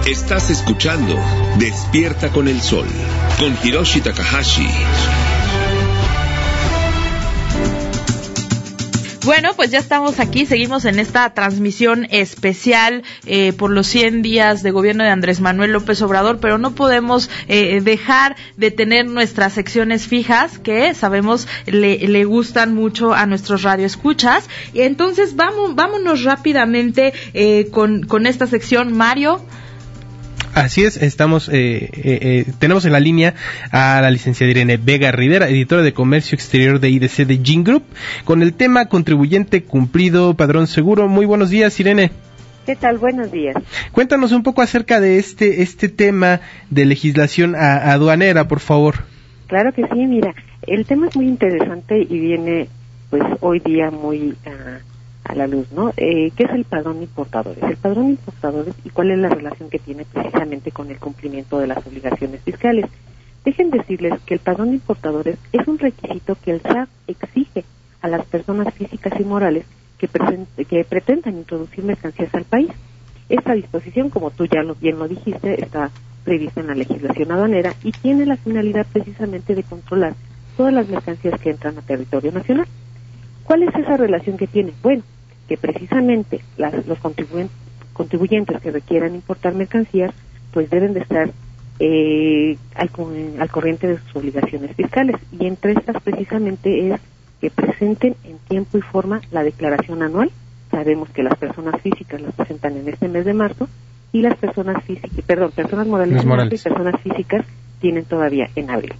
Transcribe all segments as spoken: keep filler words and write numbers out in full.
Estás escuchando Despierta con el Sol, con Hiroshi Takahashi. Bueno, pues ya estamos aquí, seguimos en esta transmisión especial eh, por los cien días de gobierno de Andrés Manuel López Obrador, pero no podemos eh, dejar de tener nuestras secciones fijas que sabemos le, le gustan mucho a nuestros radioescuchas. Y entonces vamos, vámonos rápidamente eh, con, con esta sección, Mario. Así es, estamos, eh, eh, eh, tenemos en la línea a la licenciada Irene Vega Rivera, editora de Comercio Exterior de I D C de Gin Group, con el tema contribuyente cumplido, padrón seguro. Muy buenos días, Irene. ¿Qué tal? Buenos días. Cuéntanos un poco acerca de este este tema de legislación a, aduanera, por favor. Claro que sí, mira, el tema es muy interesante y viene, pues, hoy día muy uh, a la luz, ¿no? Eh, ¿Qué es el padrón de importadores? El padrón de importadores y cuál es la relación que tiene precisamente con el cumplimiento de las obligaciones fiscales. Dejen decirles que el padrón de importadores es un requisito que el S A T exige a las personas físicas y morales que, present- que pretendan introducir mercancías al país. Esta disposición, como tú ya lo, bien lo dijiste, está prevista en la legislación aduanera y tiene la finalidad precisamente de controlar todas las mercancías que entran a territorio nacional. ¿Cuál es esa relación que tiene? Bueno, que precisamente las, los contribuyentes, contribuyentes que requieran importar mercancías, pues deben de estar eh, al, al corriente de sus obligaciones fiscales. Y entre estas precisamente es que presenten en tiempo y forma la declaración anual. Sabemos que las personas físicas las presentan en este mes de marzo y las personas físicas, perdón, personas morales, morales. y personas físicas tienen todavía en abril.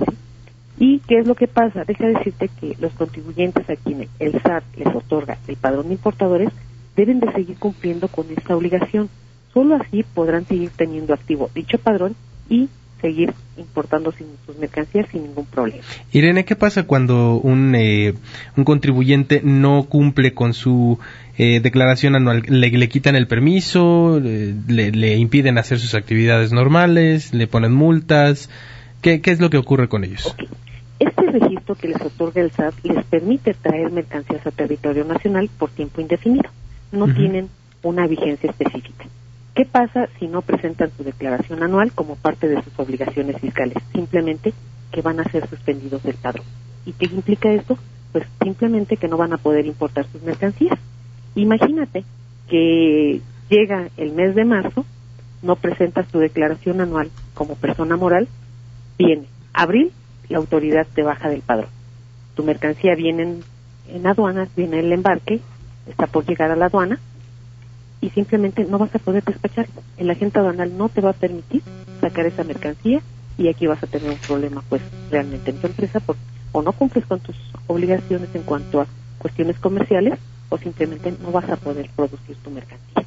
¿Y qué es lo que pasa? Deja decirte que los contribuyentes a quienes el S A T les otorga el padrón de importadores deben de seguir cumpliendo con esta obligación. Solo así podrán seguir teniendo activo dicho padrón y seguir importando sin sus mercancías sin ningún problema. Irene, ¿qué pasa cuando un eh, un contribuyente no cumple con su eh, declaración anual? ¿Le, le quitan el permiso? Le, le, le impiden hacer sus actividades normales? ¿Le ponen multas? ¿Qué, qué es lo que ocurre con ellos? Okay. Este registro que les otorga el S A T les permite traer mercancías a territorio nacional por tiempo indefinido. No uh-huh. tienen una vigencia específica. ¿Qué pasa si no presentan su declaración anual como parte de sus obligaciones fiscales? Simplemente que van a ser suspendidos del padrón. ¿Y qué implica esto? Pues simplemente que no van a poder importar sus mercancías. Imagínate que llega el mes de marzo, no presentas tu declaración anual como persona moral, viene abril, la autoridad te baja del padrón. Tu mercancía viene en, en aduanas, viene el embarque, está por llegar a la aduana y simplemente no vas a poder despachar. El agente aduanal no te va a permitir sacar esa mercancía y aquí vas a tener un problema pues realmente en tu empresa por, o no cumples con tus obligaciones en cuanto a cuestiones comerciales o simplemente no vas a poder producir tu mercancía.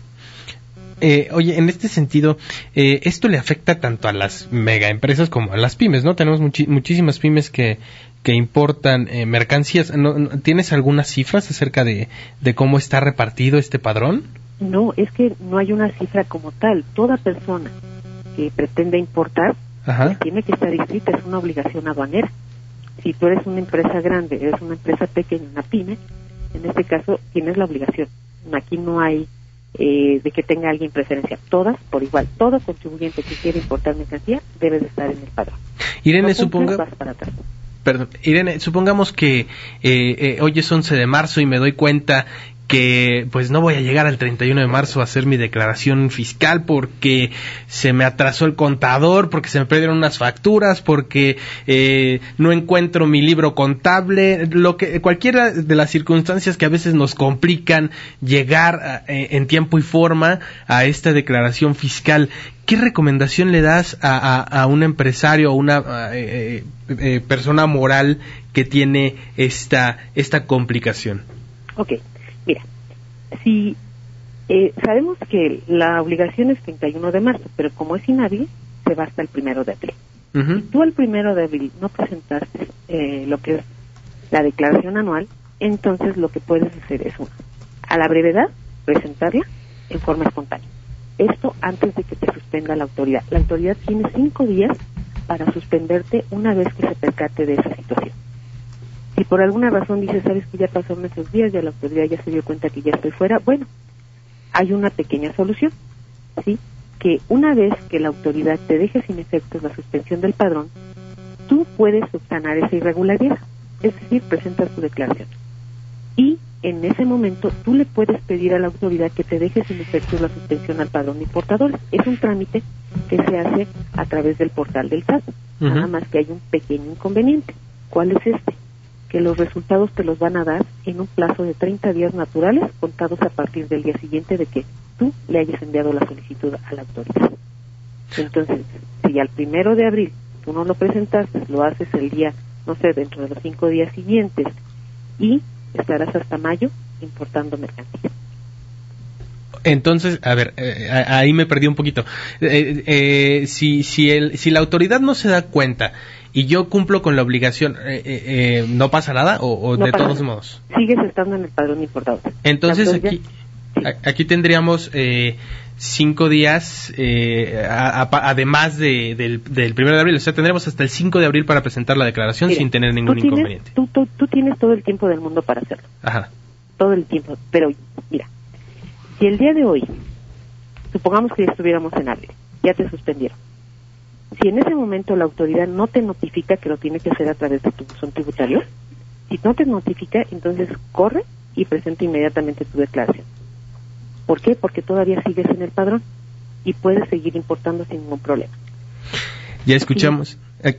Eh, oye, en este sentido, eh, esto le afecta tanto a las megaempresas como a las pymes, ¿no? Tenemos muchi- muchísimas pymes que, que importan eh, mercancías. ¿No, no, ¿Tienes algunas cifras acerca de, de cómo está repartido este padrón? No, es que no hay una cifra como tal. Toda persona que pretende importar pues, tiene que estar inscrita, es una obligación aduanera. Si tú eres una empresa grande, eres una empresa pequeña, una pyme, en este caso tienes la obligación. Aquí no hay Eh, de que tenga alguien preferencia, todas por igual, todo contribuyente que quiera importar mercancía debe de estar en el padrón. Irene, no suponga... vas para atrás. Perdón, Irene, supongamos que eh, eh, hoy es once de marzo y me doy cuenta que pues no voy a llegar al treinta y uno de marzo a hacer mi declaración fiscal porque se me atrasó el contador, porque se me perdieron unas facturas, porque eh, no encuentro mi libro contable, lo que cualquiera de las circunstancias que a veces nos complican llegar a, eh, en tiempo y forma a esta declaración fiscal. ¿Qué recomendación le das a, a, a un empresario o una eh, eh, persona moral que tiene esta esta complicación? Okay. Mira, si eh, sabemos que la obligación es treinta y uno de marzo, pero como es inhábil, se va hasta el primero de abril. Uh-huh. Si tú el primero de abril no presentaste eh, lo que es la declaración anual, entonces lo que puedes hacer es, una, a la brevedad, presentarla en forma espontánea. Esto antes de que te suspenda la autoridad. La autoridad tiene cinco días para suspenderte una vez que se percate de esa situación. Si por alguna razón dices, sabes que ya pasaron esos días, ya la autoridad ya se dio cuenta que ya estoy fuera, bueno, hay una pequeña solución, ¿sí? que una vez que la autoridad te deje sin efectos la suspensión del padrón, tú puedes subsanar esa irregularidad, es decir, presentas tu declaración. Y en ese momento tú le puedes pedir a la autoridad que te deje sin efectos la suspensión al padrón de importadores. Es un trámite que se hace a través del portal del S A T. Uh-huh. Nada más que hay un pequeño inconveniente. ¿Cuál es este? Que los resultados te los van a dar en un plazo de treinta días naturales, contados a partir del día siguiente de que tú le hayas enviado la solicitud a la autoridad. Entonces, si al primero de abril tú no lo presentaste, lo haces el día, no sé, dentro de los cinco días siguientes, y estarás hasta mayo importando mercancías. Entonces, a ver, eh, ahí me perdí un poquito. Eh, eh, si si el si la autoridad no se da cuenta y yo cumplo con la obligación, eh, eh, ¿no pasa nada o, o no de pasa todos nada. modos? Sigues estando en el padrón de importadores. Entonces aquí sí. aquí tendríamos eh, cinco días, eh, a, a, además de, del, del primero de abril, o sea, tendremos hasta el cinco de abril para presentar la declaración. Mira, sin tener ningún tú tienes, inconveniente. Tú, tú, tú tienes todo el tiempo del mundo para hacerlo. Ajá. Todo el tiempo, pero mira, si el día de hoy, supongamos que ya estuviéramos en abril, ya te suspendieron. Si en ese momento la autoridad no te notifica que lo tiene que hacer a través de tu buzón tributario, si no te notifica, entonces corre y presenta inmediatamente tu declaración. ¿Por qué? Porque todavía sigues en el padrón y puedes seguir importando sin ningún problema. Ya escuchamos. Eh,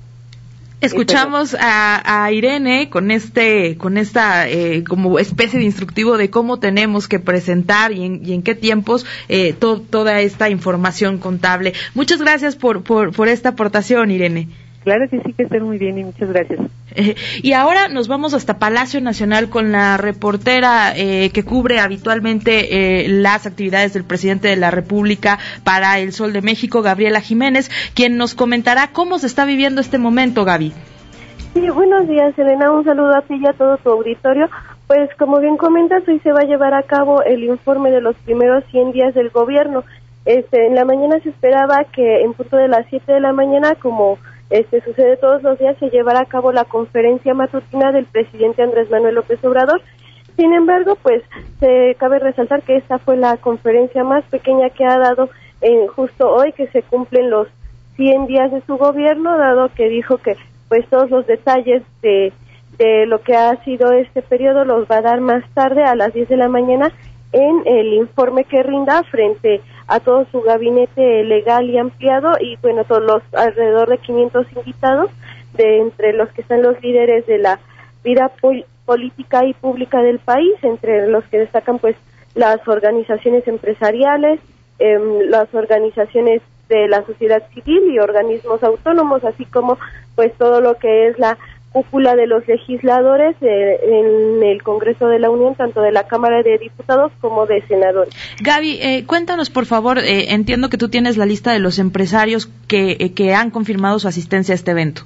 Escuchamos a, a Irene con este, con esta eh, como especie de instructivo de cómo tenemos que presentar y en, y en qué tiempos eh, to, toda esta información contable. Muchas gracias por, por, por esta aportación, Irene. Claro que sí, que estén muy bien y muchas gracias. Eh, y ahora nos vamos hasta Palacio Nacional con la reportera eh, que cubre habitualmente eh, las actividades del presidente de la República para El Sol de México, Gabriela Jiménez, quien nos comentará cómo se está viviendo este momento, Gaby. Sí, buenos días, Elena, un saludo a ti y a todo tu auditorio. Pues como bien comentas, hoy se va a llevar a cabo el informe de los primeros cien días del gobierno. Este, en la mañana se esperaba que en punto de las siete de la mañana, como Este sucede todos los días, se llevará a cabo la conferencia matutina del presidente Andrés Manuel López Obrador. Sin embargo, pues se cabe resaltar que esta fue la conferencia más pequeña que ha dado eh, justo hoy, que se cumplen los cien días de su gobierno, dado que dijo que pues todos los detalles de, de lo que ha sido este periodo los va a dar más tarde a las diez de la mañana en el informe que rinda frente a todo su gabinete legal y ampliado, y bueno, todos los alrededor de quinientos invitados, de entre los que están los líderes de la vida pol- política y pública del país, entre los que destacan pues las organizaciones empresariales, eh, las organizaciones de la sociedad civil y organismos autónomos, así como pues todo lo que es la cúpula de los legisladores eh, en el Congreso de la Unión, tanto de la Cámara de Diputados como de senadores. Gaby, eh, cuéntanos por favor, eh, entiendo que tú tienes la lista de los empresarios que, eh, que han confirmado su asistencia a este evento.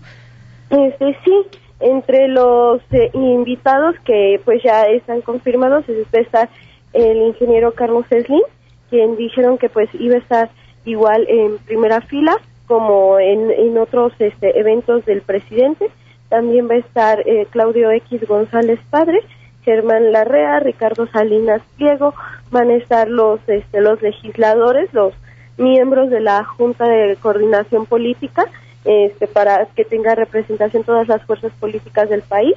Este sí, entre los eh, invitados que pues ya están confirmados está el ingeniero Carlos Slim, quien dijeron que pues iba a estar igual en primera fila como en, en otros este, eventos del presidente. También va a estar eh, Claudio X González Padre, Germán Larrea, Ricardo Salinas Pliego, van a estar los este, los legisladores, los miembros de la Junta de Coordinación Política, este, para que tenga representación todas las fuerzas políticas del país,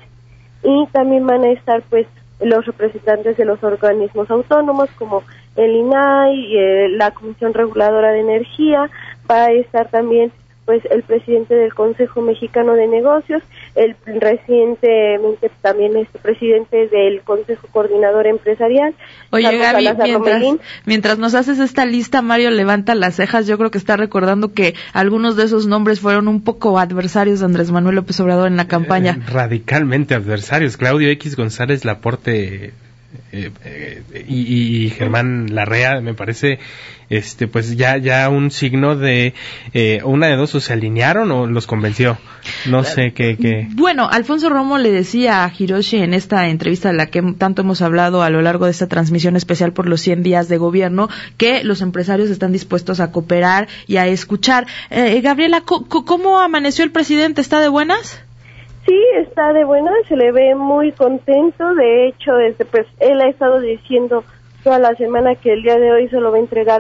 y también van a estar pues los representantes de los organismos autónomos como el I N A I, eh, la Comisión Reguladora de Energía, va a estar también pues el presidente del Consejo Mexicano de Negocios, el recientemente también este presidente del Consejo Coordinador Empresarial. Oye, Gaby, mientras, mientras nos haces esta lista, Mario levanta las cejas. Yo creo que está recordando que algunos de esos nombres fueron un poco adversarios de Andrés Manuel López Obrador en la campaña. Eh, radicalmente adversarios. Claudio X González Laporte eh, eh, y, y Germán Larrea, me parece, este, pues ya ya un signo de eh, una de dos, o se alinearon o los convenció. No sé qué, qué. Bueno, Alfonso Romo le decía a Hiroshi en esta entrevista de la que tanto hemos hablado a lo largo de esta transmisión especial por los cien días de gobierno, que los empresarios están dispuestos a cooperar y a escuchar. Eh, Gabriela, ¿cómo amaneció el presidente? ¿Está de buenas? Sí, está de buenas, se le ve muy contento. De hecho, este, pues él ha estado diciendo toda la semana que el día de hoy solo va a entregar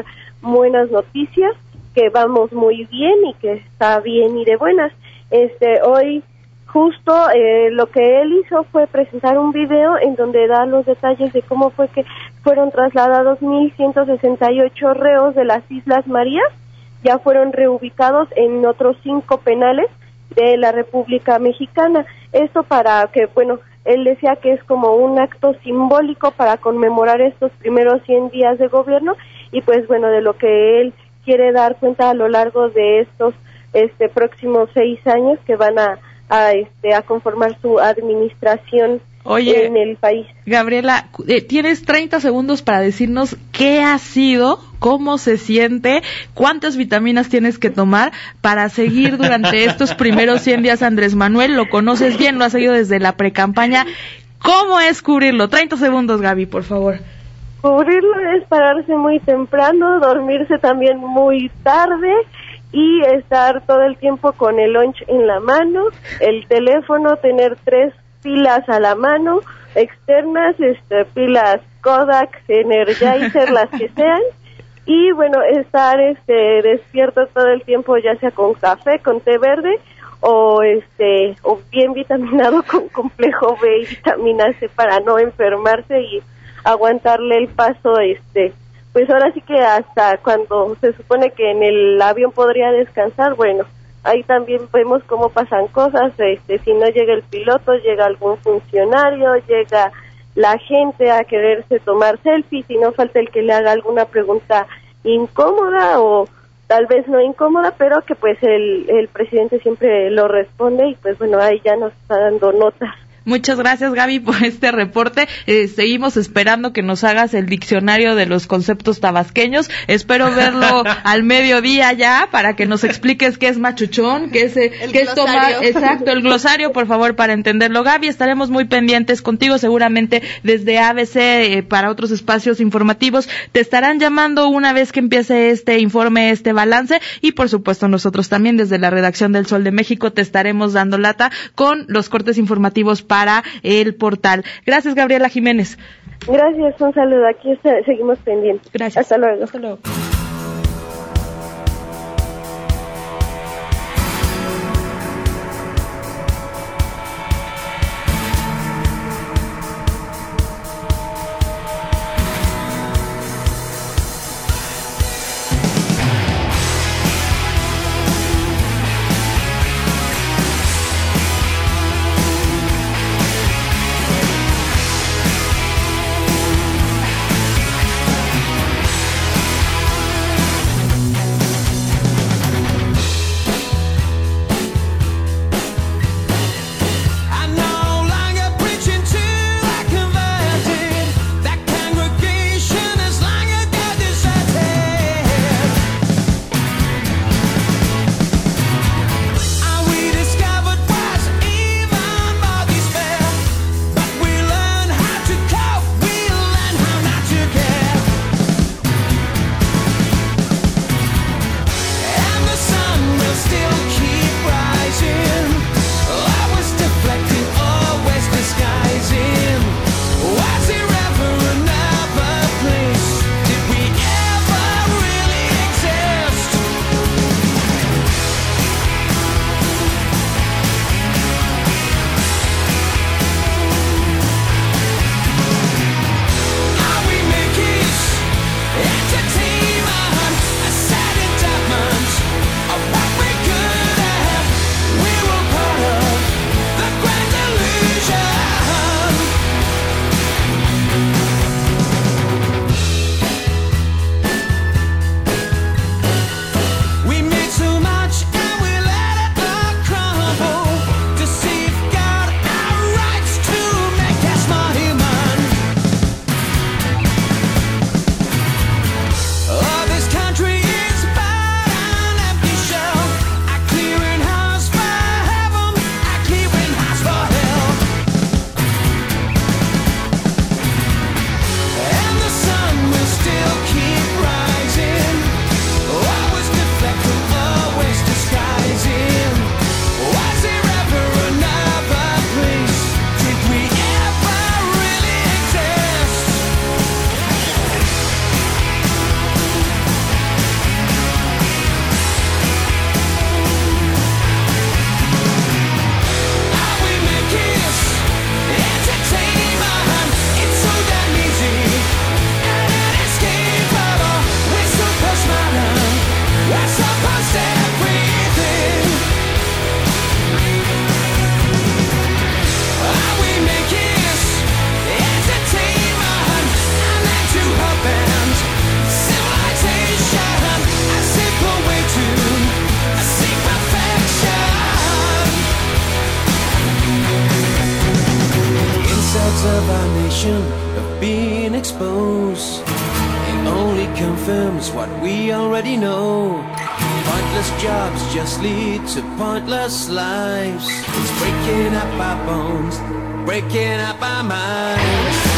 buenas noticias, que vamos muy bien y que está bien y de buenas. Este, hoy justo eh, lo que él hizo fue presentar un video en donde da los detalles de cómo fue que fueron trasladados mil ciento sesenta y ocho reos de las Islas Marías, ya fueron reubicados en otros cinco penales de la República Mexicana. Esto para que, bueno, él decía que es como un acto simbólico para conmemorar estos primeros cien días de gobierno y pues bueno, de lo que él quiere dar cuenta a lo largo de estos este próximos seis años que van a a este a conformar su administración. Oye, en el país. Gabriela, eh, tienes treinta segundos para decirnos qué ha sido, cómo se siente, cuántas vitaminas tienes que tomar para seguir durante estos primeros cien días a Andrés Manuel. Lo conoces bien, lo has seguido desde la precampaña. ¿Cómo es cubrirlo? treinta segundos, Gaby, por favor. Cubrirlo es pararse muy temprano, dormirse también muy tarde y estar todo el tiempo con el lunch en la mano, el teléfono, tener tres pilas a la mano, externas, este, pilas Kodak, Energizer, las que sean, y bueno, estar este despierto todo el tiempo, ya sea con café, con té verde, o este, o bien vitaminado con complejo B y vitamina C para no enfermarse y aguantarle el paso, este, pues ahora sí que hasta cuando se supone que en el avión podría descansar, bueno, ahí también vemos cómo pasan cosas, este, si no llega el piloto, llega algún funcionario, llega la gente a quererse tomar selfies, y no falta el que le haga alguna pregunta incómoda o tal vez no incómoda, pero que pues el, el presidente siempre lo responde y pues bueno, ahí ya nos está dando notas. Muchas gracias, Gaby, por este reporte. Eh, seguimos esperando que nos hagas el diccionario de los conceptos tabasqueños. Espero verlo al mediodía ya para que nos expliques qué es machuchón, qué es, eh, qué es tomar, exacto, el glosario, por favor, para entenderlo. Gaby, estaremos muy pendientes contigo, seguramente desde A B C eh, para otros espacios informativos. Te estarán llamando una vez que empiece este informe, este balance, y por supuesto nosotros también desde la redacción del Sol de México te estaremos dando lata con los cortes informativos para el portal. Gracias, Gabriela Jiménez. Gracias, un saludo. Aquí está, seguimos pendientes. Gracias. Hasta luego. Hasta luego. have been exposed. It only confirms what we already know. Pointless jobs just lead to pointless lives. It's breaking up our bones, breaking up our minds.